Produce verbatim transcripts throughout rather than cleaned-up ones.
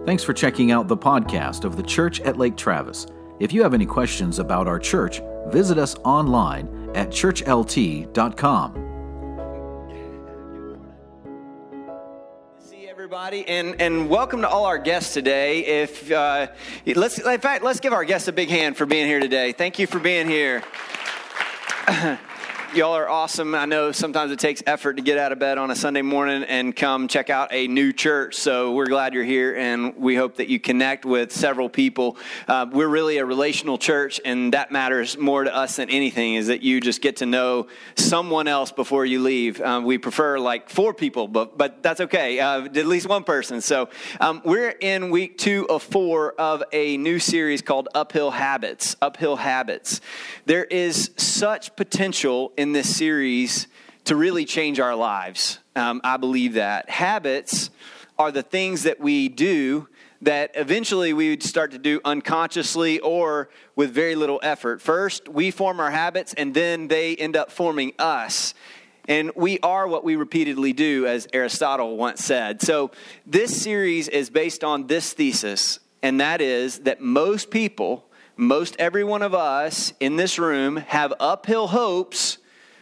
Thanks for checking out the podcast of the Church at Lake Travis. If you have any questions about our church, visit us online at church l t dot com. See everybody, and and welcome to all our guests today. If uh, let's in fact let's give our guests a big hand for being here today. Thank you for being here. Y'all are awesome. I know sometimes it takes effort to get out of bed on a Sunday morning and come check out a new church. So we're glad you're here, and we hope that you connect with several people. Uh, we're really a relational church, and that matters more to us than anything, is that you just get to know someone else before you leave. Um, we prefer like four people, but but that's okay. Uh, at least one person. So um, we're in week two of four of a new series called Uphill Habits. Uphill Habits. There is such potential in in this series to really change our lives. Um, I believe that. Habits are the things that we do that eventually we would start to do unconsciously or with very little effort. First, we form our habits, and then they end up forming us. And we are what we repeatedly do, as Aristotle once said. So this series is based on this thesis, and that is that most people, most every one of us in this room have uphill hopes,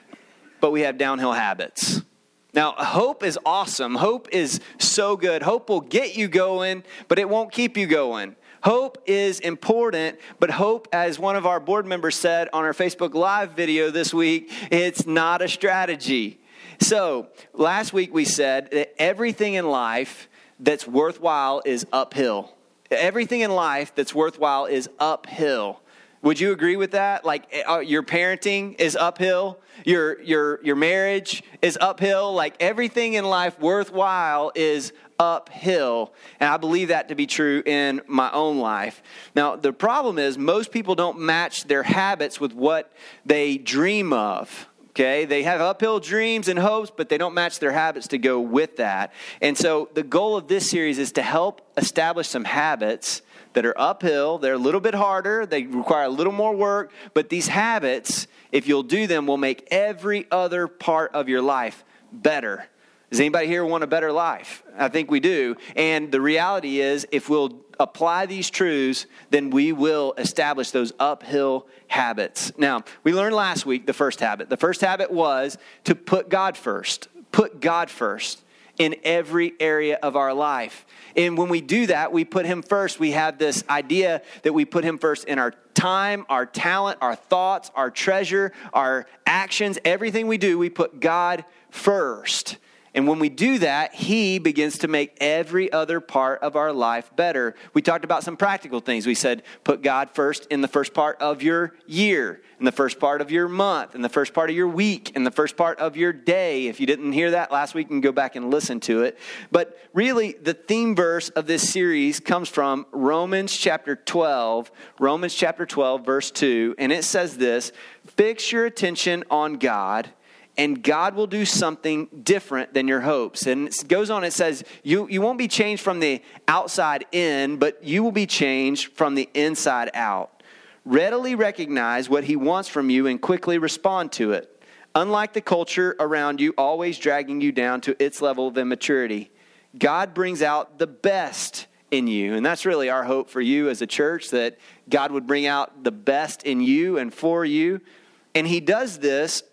but we have downhill habits. Now, hope is awesome. Hope is so good. Hope will get you going, but it won't keep you going. Hope is important, but hope, as one of our board members said on our Facebook Live video this week, it's not a strategy. So, last week we said that everything in life that's worthwhile is uphill. Everything in life that's worthwhile is uphill. Would you agree with that? Like uh, your parenting is uphill, your your your marriage is uphill. Like everything in life worthwhile is uphill, and I believe that to be true in my own life. Now, the problem is most people don't match their habits with what they dream of. Okay, they have uphill dreams and hopes, but they don't match their habits to go with that. And so the goal of this series is to help establish some habits that are uphill. They're a little bit harder. They require a little more work. But these habits, if you'll do them, will make every other part of your life better. Does anybody here want a better life? I think we do. And the reality is, if we'll apply these truths, then we will establish those uphill habits. Now, we learned last week the first habit. The first habit was to put God first. Put God first in every area of our life. And when we do that, we put him first. We have this idea that we put him first in our time, our talent, our thoughts, our treasure, our actions, everything we do, we put God first. And when we do that, he begins to make every other part of our life better. We talked about some practical things. We said, put God first in the first part of your year, in the first part of your month, in the first part of your week, in the first part of your day. If you didn't hear that last week, you can go back and listen to it. But really, the theme verse of this series comes from Romans chapter twelve, Romans chapter twelve, verse two. And it says this: fix your attention on God, and God will do something different than your hopes. And it goes on, it says, you, you won't be changed from the outside in, but you will be changed from the inside out. Readily recognize what he wants from you and quickly respond to it. Unlike the culture around you, always dragging you down to its level of immaturity, God brings out the best in you. And that's really our hope for you as a church, that God would bring out the best in you and for you. And he does this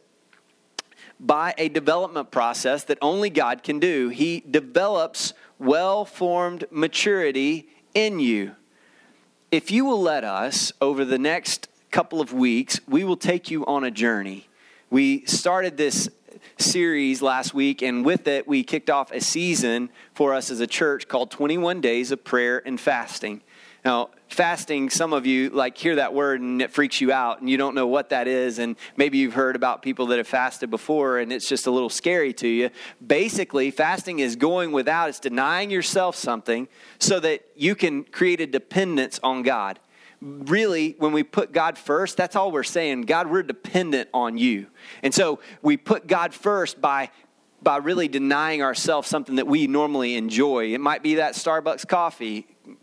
by a development process that only God can do. He develops well-formed maturity in you. If you will let us, over the next couple of weeks, we will take you on a journey. We started this series last week, and with it, we kicked off a season for us as a church called twenty-one Days of Prayer and Fasting. Now, fasting, some of you like hear that word and it freaks you out and you don't know what that is. And maybe you've heard about people that have fasted before and it's just a little scary to you. Basically, fasting is going without. It's denying yourself something so that you can create a dependence on God. Really, when we put God first, that's all we're saying. God, we're dependent on you. And so we put God first by by really denying ourselves something that we normally enjoy. It might be that Starbucks coffee.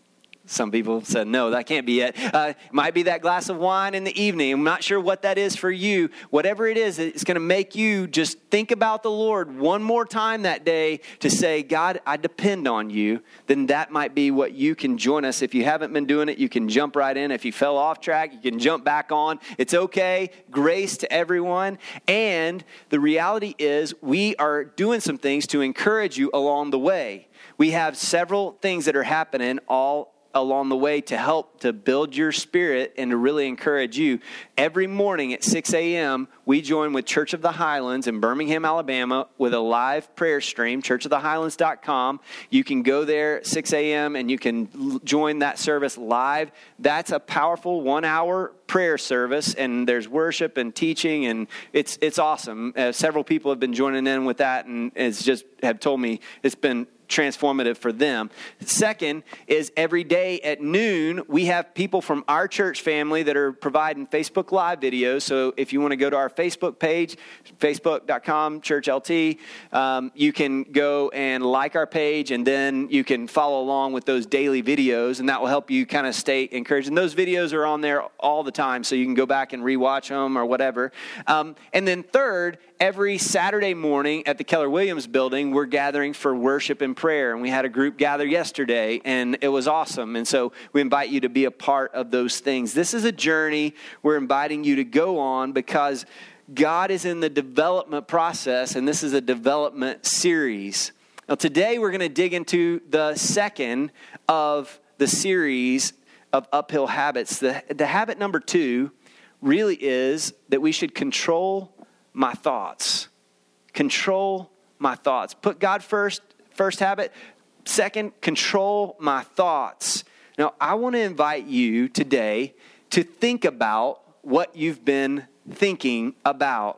Some people said, no, that can't be it. Uh, might be that glass of wine in the evening. I'm not sure what that is for you. Whatever it is, it's going to make you just think about the Lord one more time that day to say, God, I depend on you. Then that might be what you can join us. If you haven't been doing it, you can jump right in. If you fell off track, you can jump back on. It's okay. Grace to everyone. And the reality is we are doing some things to encourage you along the way. We have several things that are happening all along the way to help to build your spirit and to really encourage you. Every morning at six a.m., we join with Church of the Highlands in Birmingham, Alabama, with a live prayer stream, church of the highlands dot com. You can go there at six a.m. and you can join that service live. That's a powerful one-hour prayer service, and there's worship and teaching, and it's it's awesome. Uh, several people have been joining in with that, and it's just have told me it's been transformative for them. Second is every day at noon, we have people from our church family that are providing Facebook Live videos. So if you want to go to our Facebook page, facebook dot com, church L T, um, you can go and like our page, and then you can follow along with those daily videos, and that will help you kind of stay encouraged. And those videos are on there all the time, so you can go back and rewatch them or whatever. Um, and then third, every Saturday morning at the Keller Williams building, we're gathering for worship and prayer. And we had a group gather yesterday, and it was awesome. And so we invite you to be a part of those things. This is a journey we're inviting you to go on because God is in the development process, and this is a development series. Now, today we're going to dig into the second of the series of uphill habits. The, the habit number two really is that we should control my thoughts. Control my thoughts. Put God first, first habit. Second, control my thoughts. Now, I want to invite you today to think about what you've been thinking about.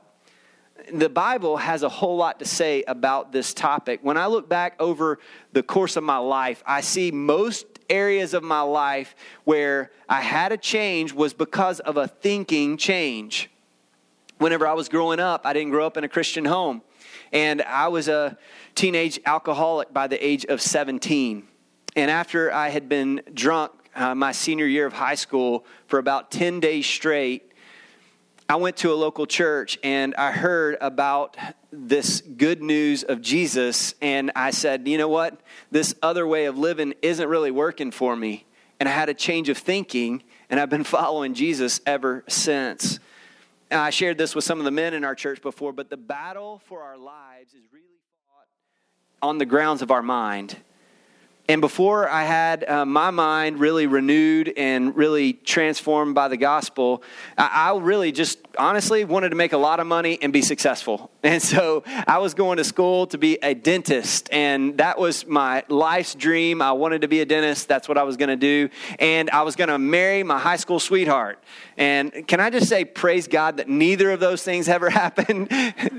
The Bible has a whole lot to say about this topic. When I look back over the course of my life, I see most areas of my life where I had a change was because of a thinking change. Whenever I was growing up, I didn't grow up in a Christian home. And I was a teenage alcoholic by the age of seventeen. And after I had been drunk uh, my senior year of high school for about ten days straight, I went to a local church and I heard about this good news of Jesus. And I said, you know what? This other way of living isn't really working for me. And I had a change of thinking, and I've been following Jesus ever since. I shared this with some of the men in our church before, but the battle for our lives is really fought on the grounds of our mind. And before I had uh, my mind really renewed and really transformed by the gospel, I, I really just honestly wanted to make a lot of money and be successful. And so I was going to school to be a dentist, and that was my life's dream. I wanted to be a dentist. That's what I was going to do. And I was going to marry my high school sweetheart. And can I just say, praise God that neither of those things ever happened?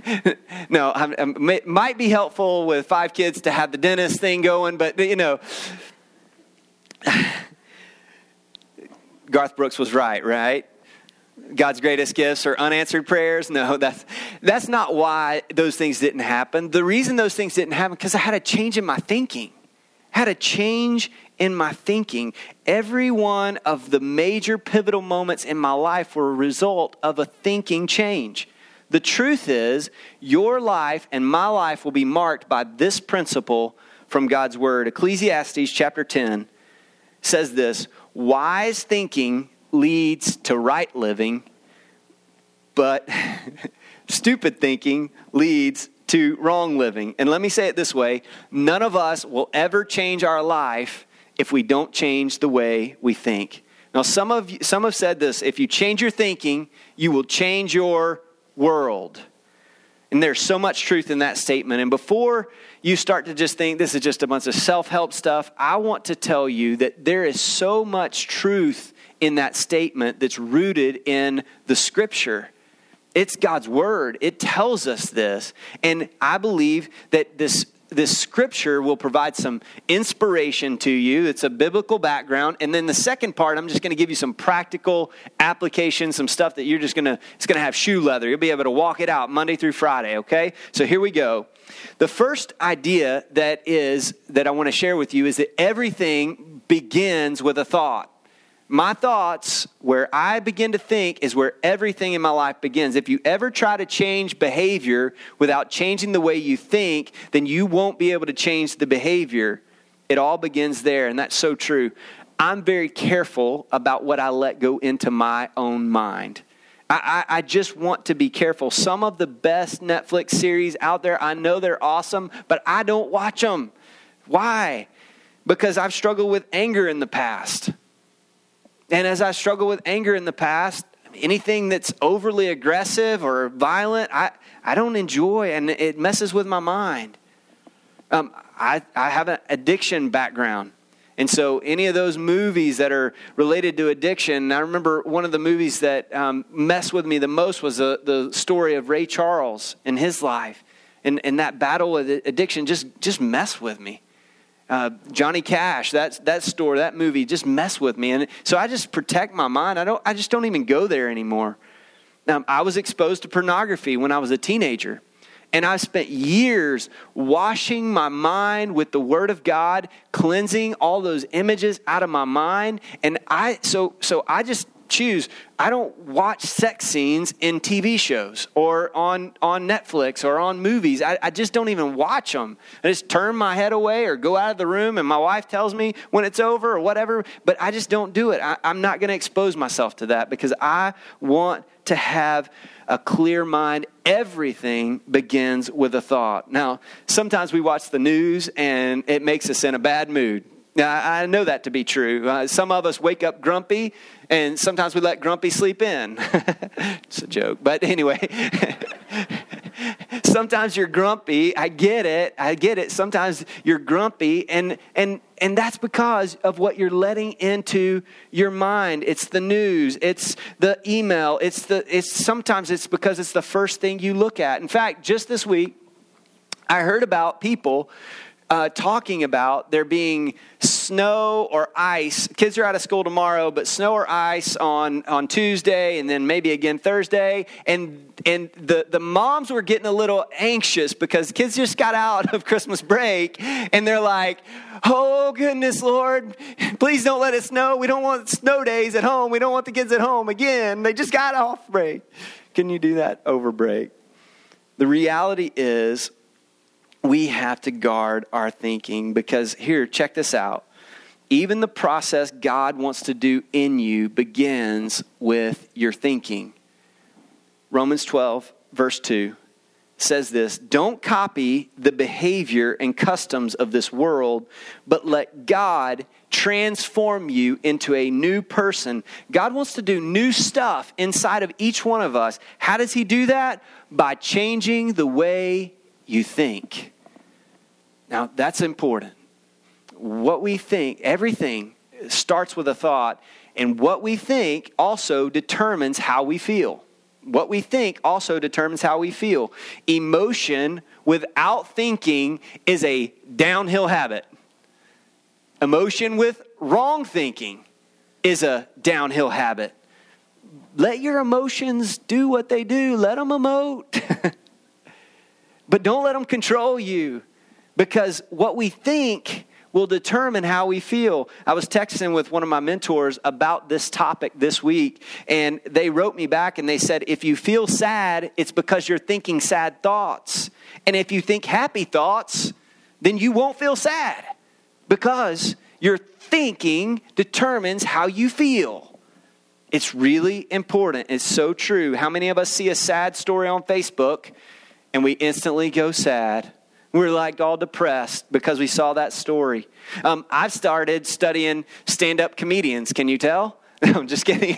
No, I'm, I'm, it might be helpful with five kids to have the dentist thing going, but you know, Garth Brooks was right, right? God's greatest gifts are unanswered prayers. No, that's that's not why those things didn't happen. The reason those things didn't happen because I had a change in my thinking. I had a change in my thinking. Every one of the major pivotal moments in my life were a result of a thinking change. The truth is, your life and my life will be marked by this principle from God's word. Ecclesiastes chapter ten says this: wise thinking leads to right living, but stupid thinking leads to wrong living. And let me say it this way: none of us will ever change our life if we don't change the way we think. Now, some of you, some have said this: if you change your thinking, you will change your world. And there's so much truth in that statement. And before you start to just think this is just a bunch of self-help stuff, I want to tell you that there is so much truth in that statement that's rooted in the scripture. It's God's word. It tells us this. And I believe that this This scripture will provide some inspiration to you. It's a biblical background. And then the second part, I'm just going to give you some practical application, some stuff that you're just going to, it's going to have shoe leather. You'll be able to walk it out Monday through Friday, okay? So here we go. The first idea that is, that I want to share with you is that everything begins with a thought. My thoughts, where I begin to think, is where everything in my life begins. If you ever try to change behavior without changing the way you think, then you won't be able to change the behavior. It all begins there, and that's so true. I'm very careful about what I let go into my own mind. I, I, I just want to be careful. Some of the best Netflix series out there, I know they're awesome, but I don't watch them. Why? Because I've struggled with anger in the past. And as I struggle with anger in the past, anything that's overly aggressive or violent, I, I don't enjoy, and it messes with my mind. Um, I, I have an addiction background. And so any of those movies that are related to addiction, I remember one of the movies that um, messed with me the most was the, the story of Ray Charles and his life. And, and that battle with addiction just, just messed with me. Uh, Johnny Cash, that that story, that movie just messed with me, and so I just protect my mind. I don't. I just don't even go there anymore. Now, I was exposed to pornography when I was a teenager, and I spent years washing my mind with the Word of God, cleansing all those images out of my mind. And I so so I just choose. I don't watch sex scenes in T V shows or on, on Netflix or on movies. I, I just don't even watch them. I just turn my head away or go out of the room, and my wife tells me when it's over or whatever, but I just don't do it. I, I'm not going to expose myself to that because I want to have a clear mind. Everything begins with a thought. Now, sometimes we watch the news and it makes us in a bad mood. Now, I know that to be true. Uh, some of us wake up grumpy, and sometimes we let grumpy sleep in. It's a joke. But anyway, sometimes you're grumpy. I get it. I get it. Sometimes you're grumpy, and and and that's because of what you're letting into your mind. It's the news. It's the email. It's the. It's sometimes it's because it's the first thing you look at. In fact, just this week, I heard about people Uh, talking about there being snow or ice. Kids are out of school tomorrow, but snow or ice on, on Tuesday and then maybe again Thursday. And and the, the moms were getting a little anxious because kids just got out of Christmas break and they're like, oh goodness, Lord, please don't let it snow. We don't want snow days at home. We don't want the kids at home again. They just got off break. Can you do that over break? The reality is, we have to guard our thinking because here, check this out. Even the process God wants to do in you begins with your thinking. Romans twelve, verse two says this: don't copy the behavior and customs of this world, but let God transform you into a new person. God wants to do new stuff inside of each one of us. How does he do that? By changing the way you think. Now, that's important. What we think, everything starts with a thought, and what we think also determines how we feel. What we think also determines how we feel. Emotion without thinking is a downhill habit. Emotion with wrong thinking is a downhill habit. Let your emotions do what they do. Let them emote. But don't let them control you, because what we think will determine how we feel. I was texting with one of my mentors about this topic this week, and they wrote me back and they said, if you feel sad, it's because you're thinking sad thoughts. And if you think happy thoughts, then you won't feel sad, because your thinking determines how you feel. It's really important. It's so true. How many of us see a sad story on Facebook and we instantly go sad? We're like all depressed because we saw that story. Um, I've started studying stand-up comedians. Can you tell? I'm just kidding.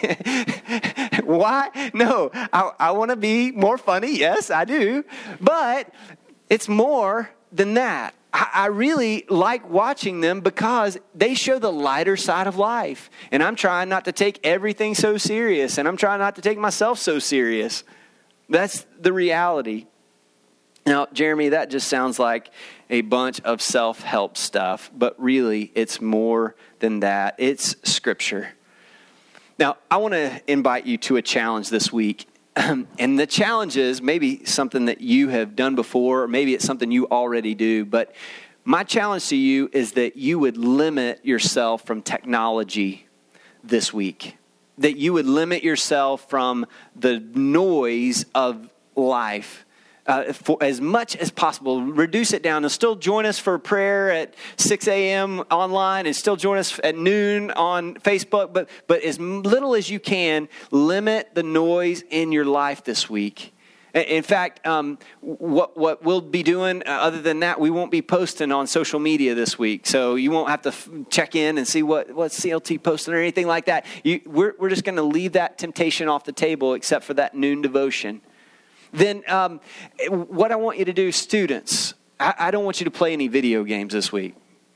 Why? No, I, I want to be more funny. Yes, I do. But it's more than that. I, I really like watching them because they show the lighter side of life. And I'm trying not to take everything so serious. And I'm trying not to take myself so serious. That's the reality. Now, Jeremy, that just sounds like a bunch of self-help stuff, but really it's more than that. It's Scripture. Now, I want to invite you to a challenge this week. And the challenge is maybe something that you have done before, or maybe it's something you already do, but My challenge to you is that you would limit yourself from technology this week. That you would limit yourself from the noise of life. Uh, for as much as possible, reduce it down and still join us for prayer at six a.m. online and still join us at noon on Facebook. But, but as little as you can, limit the noise in your life this week. In fact, um, what what we'll be doing, uh, other than that, we won't be posting on social media this week. So you won't have to f- check in and see what, what C L T posted or anything like that. You, we're, we're just going to leave that temptation off the table except for that noon devotion. Then um, what I want you to do, students, I, I don't want you to play any video games this week.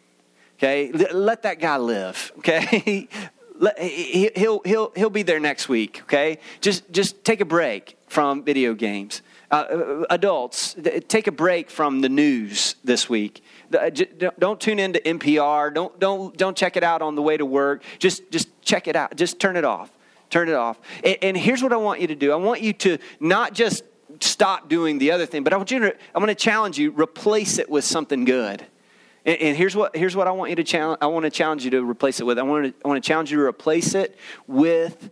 Okay? Let that guy live. Okay? Let, he, he'll he'll he'll be there next week. Okay? Just just take a break from video games. Uh, adults, take a break from the news this week. Don't tune into N P R. Don't don't don't check it out on the way to work. Just just check it out. Just turn it off. Turn it off. And, and here's what I want you to do. I want you to not just stop doing the other thing, but I want you to, I'm going to challenge you, replace it with something good. And, and here's what here's what I want you to challenge. I want to challenge you to replace it with. I want to I want to challenge you to replace it with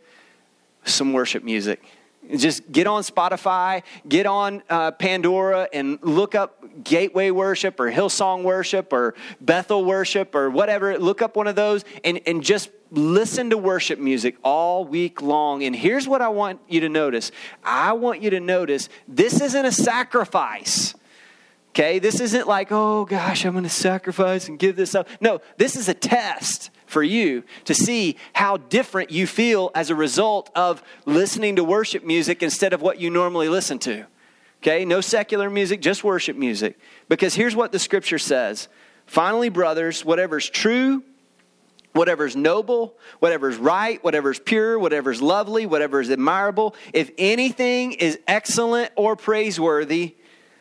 some worship music. Just get on Spotify, get on uh, Pandora, and look up Gateway Worship or Hillsong Worship or Bethel Worship or whatever. Look up one of those and, and just listen to worship music all week long. And here's what I want you to notice. I want you to notice this isn't a sacrifice. Okay, this isn't like, oh gosh, I'm going to sacrifice and give this up. No, this is a test for you to see how different you feel as a result of listening to worship music instead of what you normally listen to. Okay, no secular music, just worship music. Because here's what the scripture says. Finally, brothers, whatever's true, whatever's noble, whatever's right, whatever's pure, whatever's lovely, whatever's admirable, if anything is excellent or praiseworthy,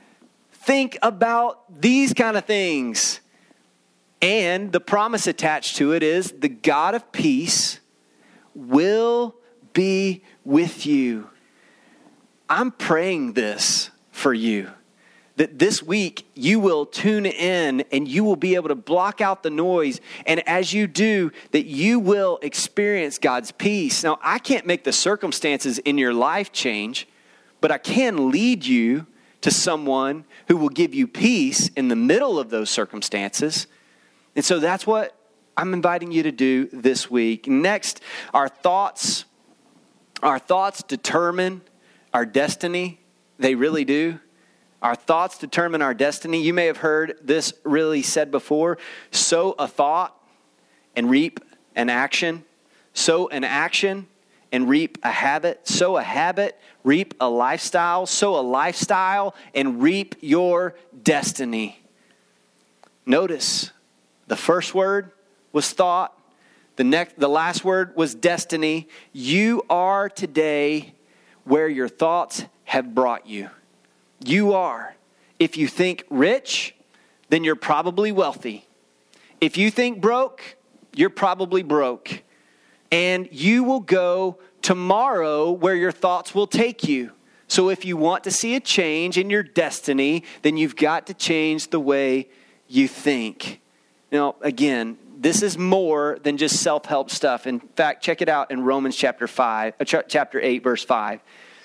think about these kind of things. And the promise attached to it is the God of peace will be with you. I'm praying this for you. That this week you will tune in and you will be able to block out the noise. And as you do, that you will experience God's peace. Now, I can't make the circumstances in your life change, but I can lead you to someone who will give you peace in the middle of those circumstances. And so that's what I'm inviting you to do this week. Next, our thoughts, our thoughts determine our destiny. They really do. Our thoughts determine our destiny. You may have heard this really said before. Sow a thought and reap an action. Sow an action and reap a habit. Sow a habit, reap a lifestyle. Sow a lifestyle and reap your destiny. Notice the first word was thought. The next, the last word was destiny. You are today where your thoughts have brought you. You are. If you think rich, then you're probably wealthy. If you think broke, you're probably broke. And you will go tomorrow where your thoughts will take you. So if you want to see a change in your destiny, then you've got to change the way you think. Now, again, this is more than just self-help stuff. In fact, check it out in Romans chapter five, uh, ch- chapter eight, verse five.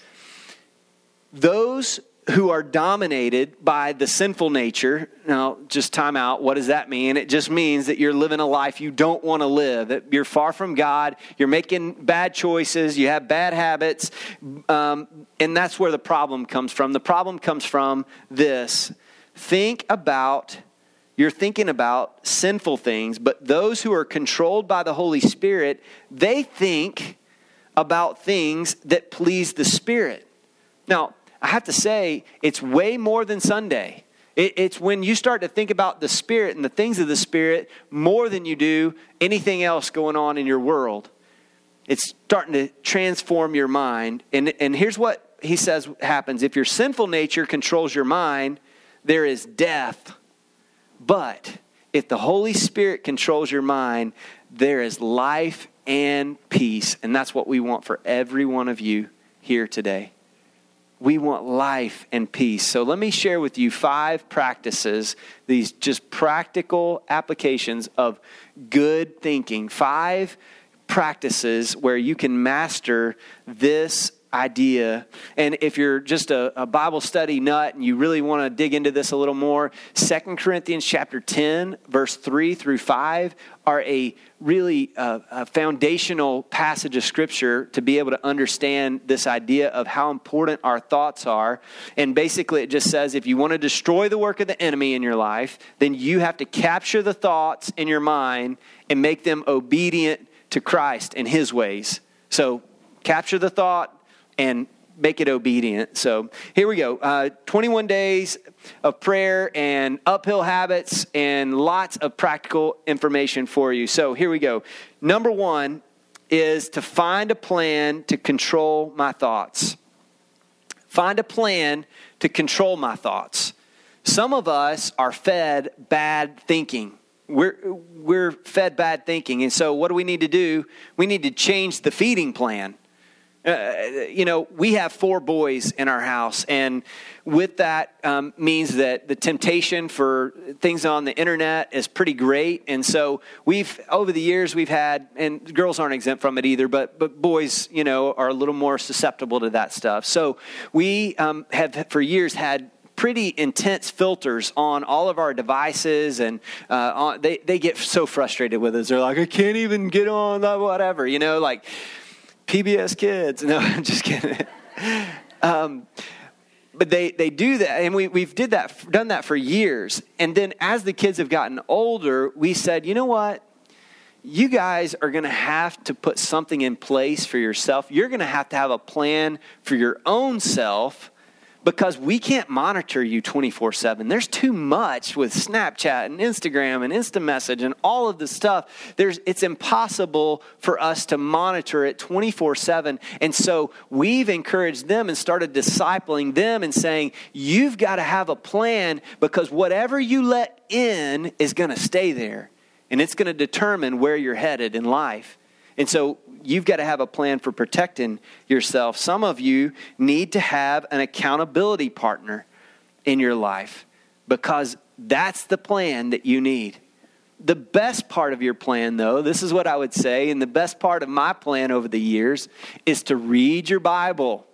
Those who are dominated by the sinful nature. Now, just time out. What does that mean? It just means that you're living a life you don't want to live. That you're far from God. You're making bad choices. You have bad habits. Um, and that's where the problem comes from. The problem comes from this. Think about, you're thinking about sinful things, but those who are controlled by the Holy Spirit, they think about things that please the Spirit. Now, I have to say, it's way more than Sunday. It, it's when you start to think about the Spirit and the things of the Spirit more than you do anything else going on in your world. It's starting to transform your mind. And, and here's what he says happens. If your sinful nature controls your mind, there is death. But if the Holy Spirit controls your mind, there is life and peace. And that's what we want for every one of you here today. We want life and peace. So let me share with you five practices, these just practical applications of good thinking. Five practices where you can master this idea. And if you're just a, a Bible study nut and you really want to dig into this a little more, Second Corinthians chapter ten, verse three through five are a really uh, a foundational passage of Scripture to be able to understand this idea of how important our thoughts are. And basically it just says if you want to destroy the work of the enemy in your life, then you have to capture the thoughts in your mind and make them obedient to Christ and His ways. So capture the thought and make it obedient. So here we go. Uh, twenty-one days of prayer and uphill habits and lots of practical information for you. So here we go. Number one is to find a plan to control my thoughts. Find a plan to control my thoughts. Some of us are fed bad thinking. We're we're fed bad thinking. And so what do we need to do? We need to change the feeding plan. Uh, you know, we have four boys in our house, and with that um, means that the temptation for things on the internet is pretty great. And so we've, over the years, we've had, and girls aren't exempt from it either, but but boys, you know, are a little more susceptible to that stuff. So we um, have for years had pretty intense filters on all of our devices, and uh, on, they they get so frustrated with us. They're like, I can't even get on the whatever, you know, like P B S Kids. No, I'm just kidding. Um, but they, they do that, and we, we've did that, done that for years. And then as the kids have gotten older, we said, you know what? You guys are going to have to put something in place for yourself. You're going to have to have a plan for your own self, because we can't monitor you twenty-four seven. There's too much with Snapchat and Instagram and InstaMessage and all of the stuff. There's, it's impossible for us to monitor it twenty-four seven. And so we've encouraged them and started discipling them and saying, you've got to have a plan, because whatever you let in is going to stay there. And it's going to determine where you're headed in life. And so you've got to have a plan for protecting yourself. Some of you need to have an accountability partner in your life, because that's the plan that you need. The best part of your plan, though, this is what I would say, and the best part of my plan over the years is to read your Bible.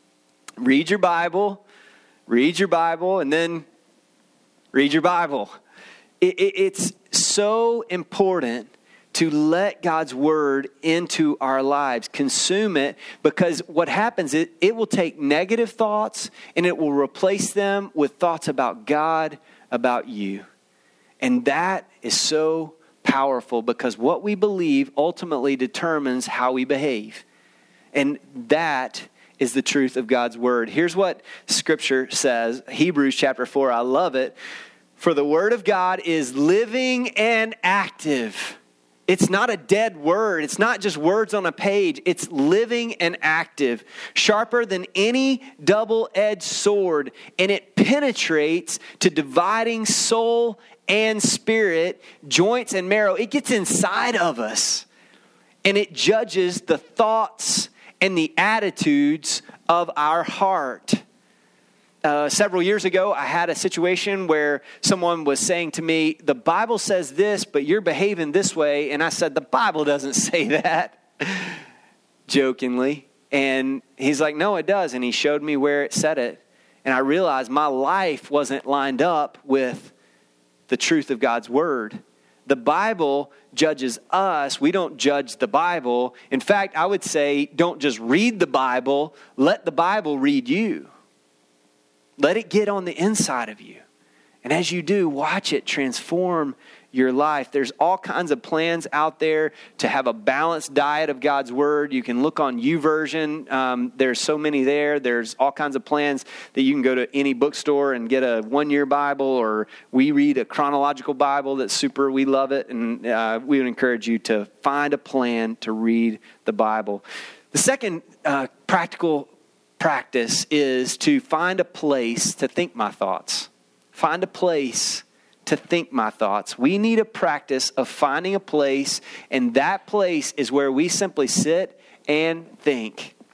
Read your Bible, read your Bible, and then read your Bible. It, it, it's so important to let God's word into our lives, consume it, because what happens is it will take negative thoughts and it will replace them with thoughts about God, about you. And that is so powerful, because what we believe ultimately determines how we behave. And that is the truth of God's word. Here's what Scripture says, Hebrews chapter four, I love it. For the word of God is living and active. It's not a dead word. It's not just words on a page. It's living and active, sharper than any double-edged sword, and it penetrates to dividing soul and spirit, joints and marrow. It gets inside of us, and it judges the thoughts and the attitudes of our heart. Uh, several years ago, I had a situation where someone was saying to me, the Bible says this, but you're behaving this way. And I said, the Bible doesn't say that, jokingly. And he's like, no, it does. And he showed me where it said it. And I realized my life wasn't lined up with the truth of God's word. The Bible judges us. We don't judge the Bible. In fact, I would say, don't just read the Bible. Let the Bible read you. Let it get on the inside of you. And as you do, watch it transform your life. There's all kinds of plans out there to have a balanced diet of God's word. You can look on YouVersion. Um, there's so many there. There's all kinds of plans that you can go to any bookstore and get a one-year Bible, or we read a chronological Bible that's super. We love it. And uh, we would encourage you to find a plan to read the Bible. The second uh, practical practice is to find a place to think my thoughts. Find a place to think my thoughts. We need a practice of finding a place, and that place is where we simply sit and think.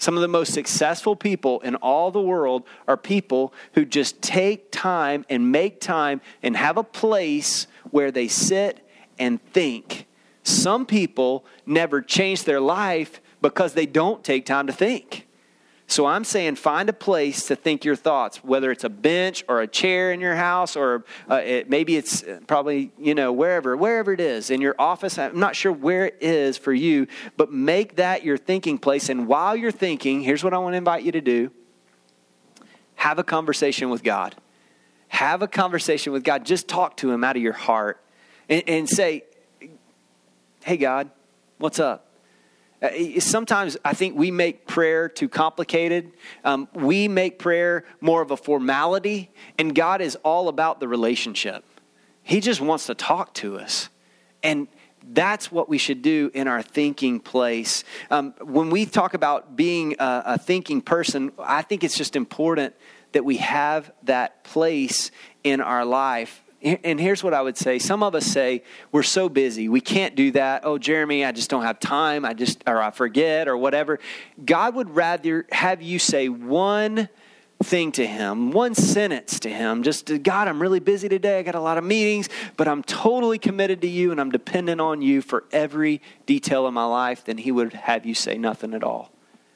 Some of the most successful people in all the world are people who just take time and make time and have a place where they sit and think. Some people never change their life because they don't take time to think. So I'm saying find a place to think your thoughts, whether it's a bench or a chair in your house, or uh, it, maybe it's probably, you know, wherever, wherever it is, in your office. I'm not sure where it is for you, but make that your thinking place. And while you're thinking, here's what I want to invite you to do. Have a conversation with God. Have a conversation with God. Just talk to him out of your heart and, and say, hey, God, what's up? Sometimes I think we make prayer too complicated. Um, we make prayer more of a formality, and God is all about the relationship. He just wants to talk to us. And that's what we should do in our thinking place. Um, when we talk about being a, a thinking person, I think it's just important that we have that place in our life. And here's what I would say. Some of us say, we're so busy. We can't do that. Oh, Jeremy, I just don't have time. I just, or I forget or whatever. God would rather have you say one thing to him, one sentence to him. Just, God, I'm really busy today. I got a lot of meetings, but I'm totally committed to you and I'm dependent on you for every detail of my life. Then he would have you say nothing at all.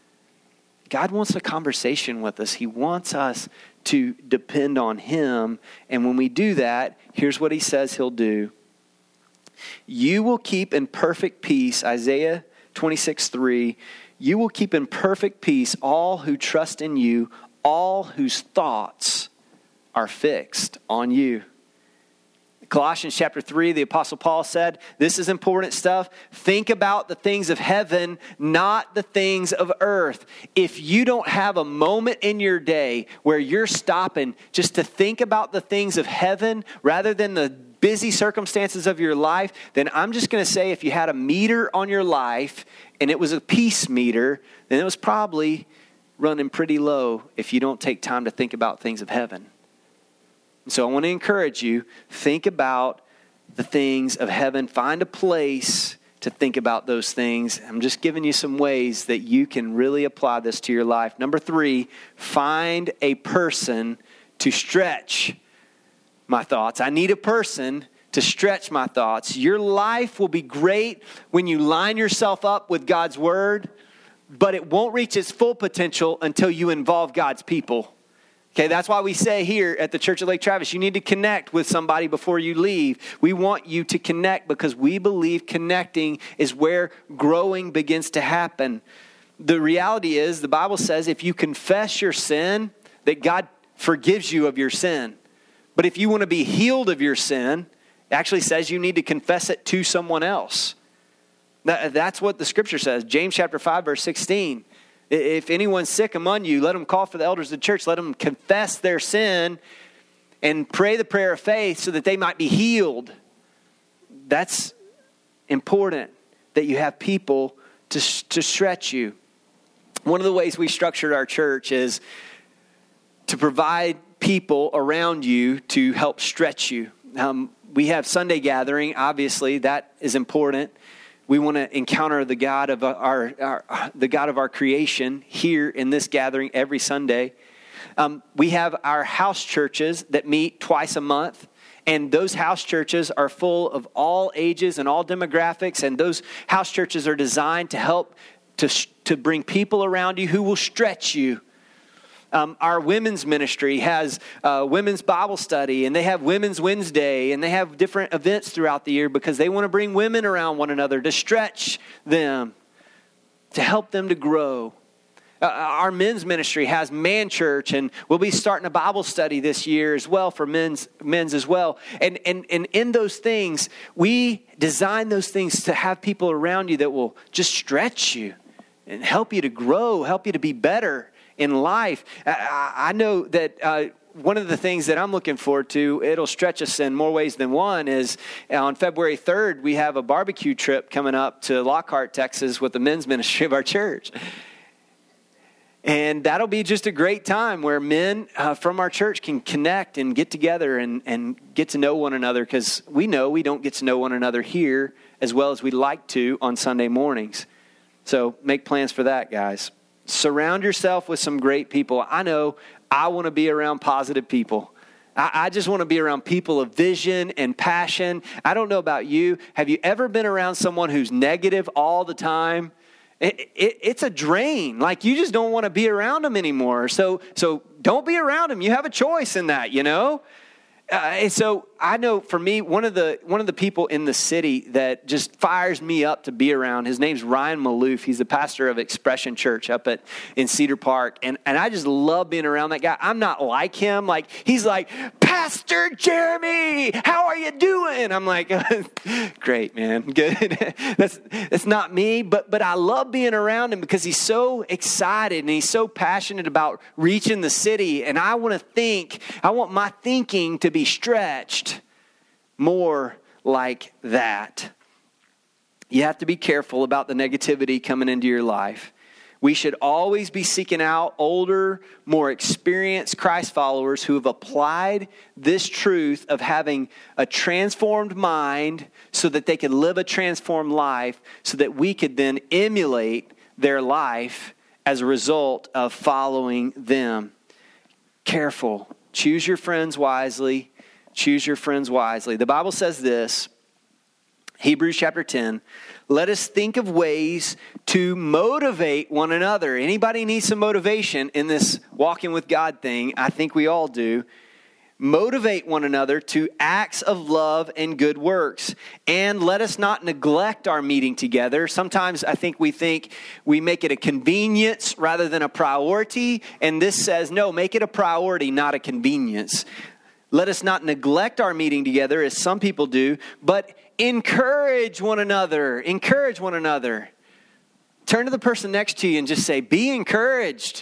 God wants a conversation with us. He wants us to depend on him. And when we do that, here's what he says he'll do. You will keep in perfect peace, Isaiah twenty-six three. You will keep in perfect peace all who trust in you, all whose thoughts are fixed on you. Colossians chapter three, the Apostle Paul said, this is important stuff. Think about the things of heaven, not the things of earth. If you don't have a moment in your day where you're stopping just to think about the things of heaven rather than the busy circumstances of your life, then I'm just going to say if you had a meter on your life and it was a peace meter, then it was probably running pretty low if you don't take time to think about things of heaven. So I want to encourage you, think about the things of heaven. Find a place to think about those things. I'm just giving you some ways that you can really apply this to your life. Number three, find a person to stretch my thoughts. I need a person to stretch my thoughts. Your life will be great when you line yourself up with God's word, but it won't reach its full potential until you involve God's people. Okay, that's why we say here at the Church at Lake Travis, you need to connect with somebody before you leave. We want you to connect because we believe connecting is where growing begins to happen. The reality is, the Bible says if you confess your sin, that God forgives you of your sin. But if you want to be healed of your sin, it actually says you need to confess it to someone else. That's what the scripture says. James chapter five, verse sixteen. If anyone's sick among you, let them call for the elders of the church. Let them confess their sin and pray the prayer of faith so that they might be healed. That's important, that you have people to, to stretch you. One of the ways we structured our church is to provide people around you to help stretch you. Um, we have Sunday gathering. Obviously, that is important. We want to encounter the God of our, our the God of our creation here in this gathering every Sunday. Um, we have our house churches that meet twice a month, and those house churches are full of all ages and all demographics. And those house churches are designed to help to to bring people around you who will stretch you. Um, our women's ministry has uh, women's Bible study, and they have Women's Wednesday, and they have different events throughout the year because they want to bring women around one another to stretch them, to help them to grow. Uh, our men's ministry has Man Church, and we'll be starting a Bible study this year as well for men's men's as well. And and and in those things, we design those things to have people around you that will just stretch you and help you to grow, help you to be better in life. I know that uh, one of the things that I'm looking forward to, it'll stretch us in more ways than one, is on February third, we have a barbecue trip coming up to Lockhart, Texas with the men's ministry of our church. And that'll be just a great time where men uh, from our church can connect and get together and, and get to know one another, because we know we don't get to know one another here as well as we'd like to on Sunday mornings. So make plans for that, guys. Surround yourself with some great people. I know I want to be around positive people. I, I just want to be around people of vision and passion. I don't know about you. Have you ever been around someone who's negative all the time? It, it, it's a drain. Like, you just don't want to be around them anymore. So, so don't be around them. You have a choice in that, you know? Uh, and so I know for me, one of the one of the people in the city that just fires me up to be around, his name's Ryan Maloof. He's the pastor of Expression Church up at in Cedar Park. And, and I just love being around that guy. I'm not like him. Like, he's like, Pastor Jeremy, how are you doing? I'm like, great, man. Good. that's that's not me, but but I love being around him because he's so excited and he's so passionate about reaching the city. And I want to think, I want my thinking to be stretched more like that. You have to be careful about the negativity coming into your life. We should always be seeking out older, more experienced Christ followers who have applied this truth of having a transformed mind so that they could live a transformed life, so that we could then emulate their life as a result of following them. Careful. Choose your friends wisely. Choose your friends wisely. The Bible says this, Hebrews chapter ten, let us think of ways to motivate one another. Anybody need some motivation in this walking with God thing? I think we all do. Motivate one another to acts of love and good works. And let us not neglect our meeting together. Sometimes I think we think we make it a convenience rather than a priority. And this says, no, make it a priority, not a convenience. Let us not neglect our meeting together as some people do, but encourage one another. Encourage one another. Turn to the person next to you and just say, be encouraged.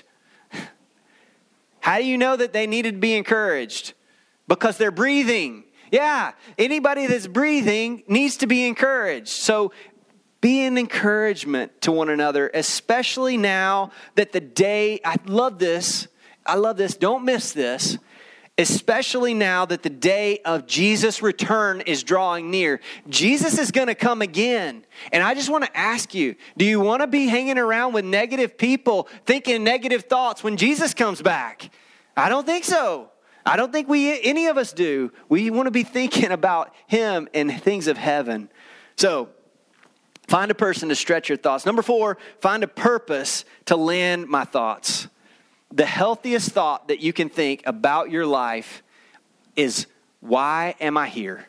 How do you know that they needed to be encouraged? Because they're breathing. Yeah, anybody that's breathing needs to be encouraged. So be an encouragement to one another, especially now that the day, I love this, I love this, don't miss this. Especially now that the day of Jesus' return is drawing near. Jesus is going to come again. And I just want to ask you, do you want to be hanging around with negative people, thinking negative thoughts when Jesus comes back? I don't think so. I don't think we any of us do. We want to be thinking about him and things of heaven. So, find a person to stretch your thoughts. Number four, find a purpose to land my thoughts. The healthiest thought that you can think about your life is, why am I here?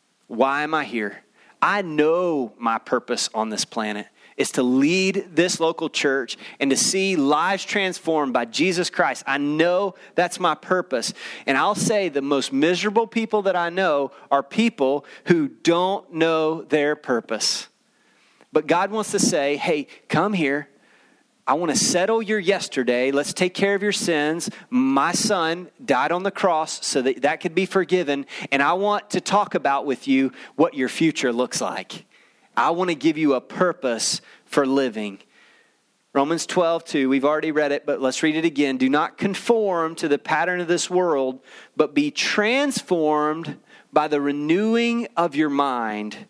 Why am I here? I know my purpose on this planet is to lead this local church and to see lives transformed by Jesus Christ. I know that's my purpose. And I'll say the most miserable people that I know are people who don't know their purpose. But God wants to say, hey, come here. I want to settle your yesterday. Let's take care of your sins. My son died on the cross so that that could be forgiven. And I want to talk about with you what your future looks like. I want to give you a purpose for living. Romans twelve two, we've already read it, but let's read it again. Do not conform to the pattern of this world, but be transformed by the renewing of your mind.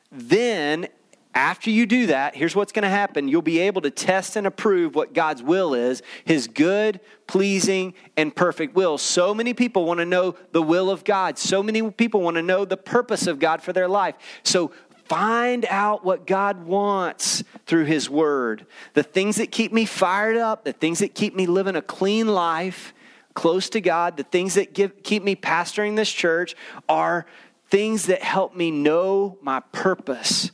Then, after you do that, here's what's going to happen. You'll be able to test and approve what God's will is, his good, pleasing, and perfect will. So many people want to know the will of God. So many people want to know the purpose of God for their life. So find out what God wants through his word. The things that keep me fired up, the things that keep me living a clean life, close to God, the things that give, keep me pastoring this church are things that help me know my purpose.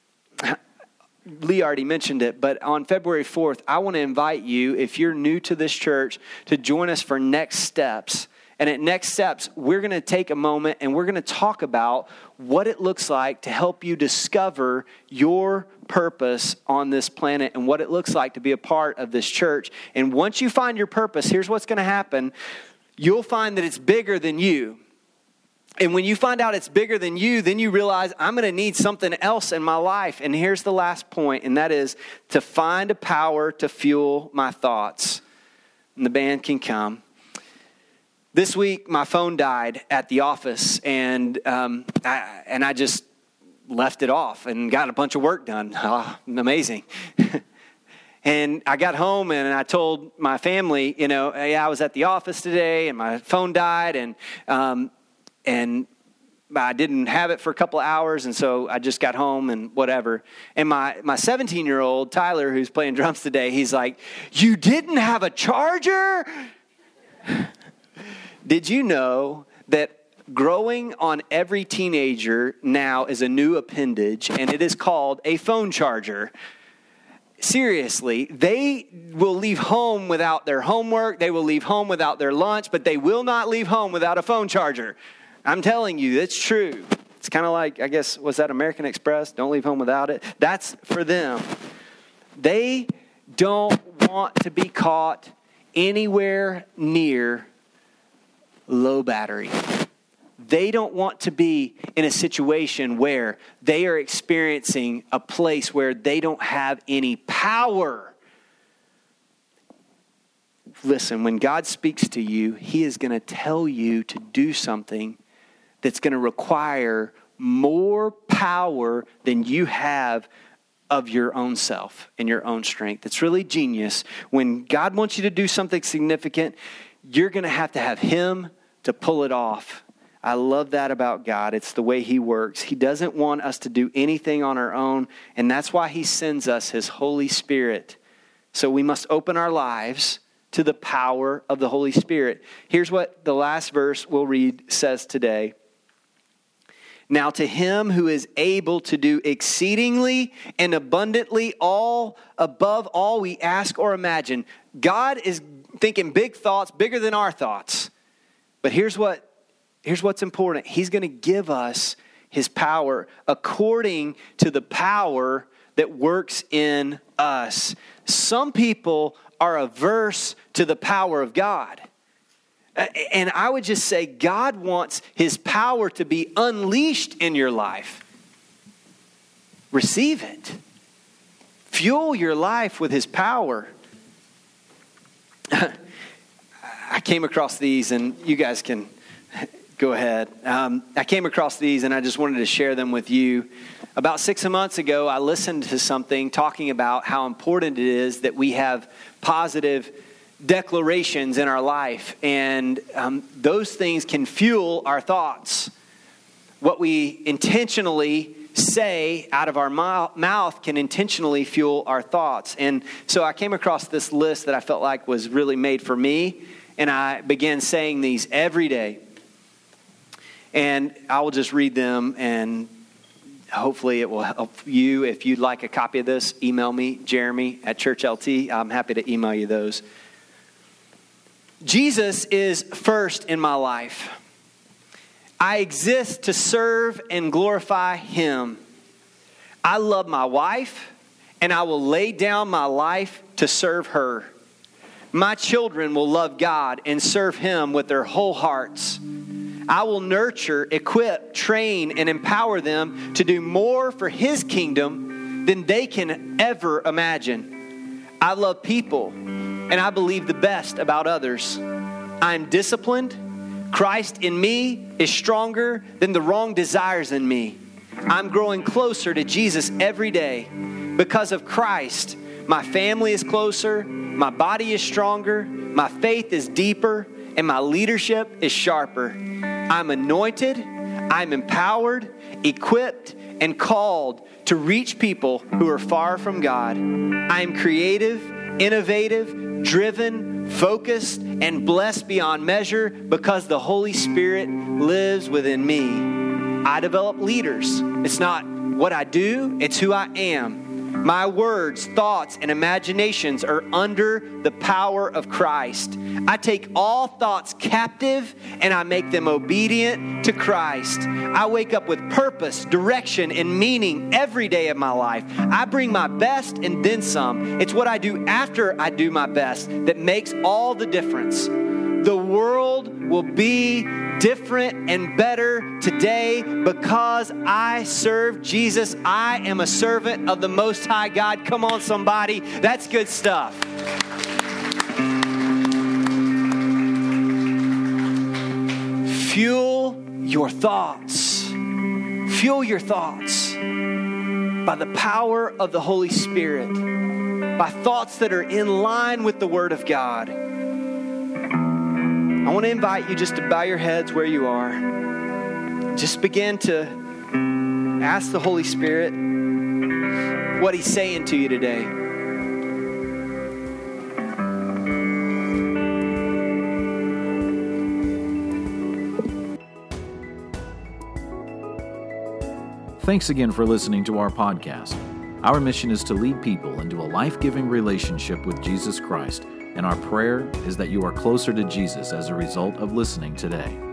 Lee already mentioned it, but on February fourth, I want to invite you, if you're new to this church, to join us for Next Steps. And at Next Steps, we're going to take a moment and we're going to talk about what it looks like to help you discover your purpose on this planet and what it looks like to be a part of this church. And once you find your purpose, here's what's going to happen. You'll find that it's bigger than you. And when you find out it's bigger than you, then you realize I'm going to need something else in my life. And here's the last point, and that is to find a power to fuel my thoughts. And the band can come. This week, my phone died at the office, and um, I, and I just left it off and got a bunch of work done. Oh, amazing. And I got home and I told my family, you know, hey, I was at the office today and my phone died and um, and I didn't have it for a couple of hours, and so I just got home and whatever. And my my seventeen-year-old, Tyler, who's playing drums today, he's like, you didn't have a charger? Did you know that growing on every teenager now is a new appendage, and it is called a phone charger? Seriously, they will leave home without their homework. They will leave home without their lunch, but they will not leave home without a phone charger. I'm telling you, it's true. It's kind of like, I guess, was that American Express? Don't leave home without it. That's for them. They don't want to be caught anywhere near low battery. They don't want to be in a situation where they are experiencing a place where they don't have any power. Listen, when God speaks to you, He is going to tell you to do something that's going to require more power than you have of your own self and your own strength. It's really genius. When God wants you to do something significant, you're going to have to have Him to pull it off. I love that about God. It's the way He works. He doesn't want us to do anything on our own, and that's why He sends us His Holy Spirit. So we must open our lives to the power of the Holy Spirit. Here's what the last verse we'll read says today. Now to Him who is able to do exceedingly and abundantly all above all we ask or imagine. God is thinking big thoughts, bigger than our thoughts. But here's what here's what's important. He's going to give us His power according to the power that works in us. Some people are averse to the power of God. And I would just say God wants His power to be unleashed in your life. Receive it. Fuel your life with His power. I came across these, and you guys can go ahead. Um, I came across these, and I just wanted to share them with you. About six months ago, I listened to something talking about how important it is that we have positive declarations in our life, and um, those things can fuel our thoughts. What we intentionally say out of our mouth can intentionally fuel our thoughts. And so I came across this list that I felt like was really made for me, and I began saying these every day. And I will just read them, and hopefully it will help you. If you'd like a copy of this, email me, Jeremy at Church L T. I'm happy to email you those. Jesus is first in my life. I exist to serve and glorify Him. I love my wife, and I will lay down my life to serve her. My children will love God and serve Him with their whole hearts. I will nurture, equip, train, and empower them to do more for His kingdom than they can ever imagine. I love people, and I believe the best about others. I am disciplined. Christ in me is stronger than the wrong desires in me. I'm growing closer to Jesus every day. Because of Christ, my family is closer, my body is stronger, my faith is deeper, and my leadership is sharper. I'm anointed, I'm empowered, equipped, and called to reach people who are far from God. I am creative, innovative, driven, focused, and blessed beyond measure because the Holy Spirit lives within me. I develop leaders. It's not what I do, it's who I am. My words, thoughts, and imaginations are under the power of Christ. I take all thoughts captive and I make them obedient to Christ. I wake up with purpose, direction, and meaning every day of my life. I bring my best and then some. It's what I do after I do my best that makes all the difference. The world will be different and better today because I serve Jesus. I am a servant of the Most High God. Come on, somebody. That's good stuff. Fuel your thoughts. Fuel your thoughts by the power of the Holy Spirit. by thoughts that are in line with the Word of God. I want to invite you just to bow your heads where you are. Just begin to ask the Holy Spirit what He's saying to you today. Thanks again for listening to our podcast. Our mission is to lead people into a life-giving relationship with Jesus Christ, and our prayer is that you are closer to Jesus as a result of listening today.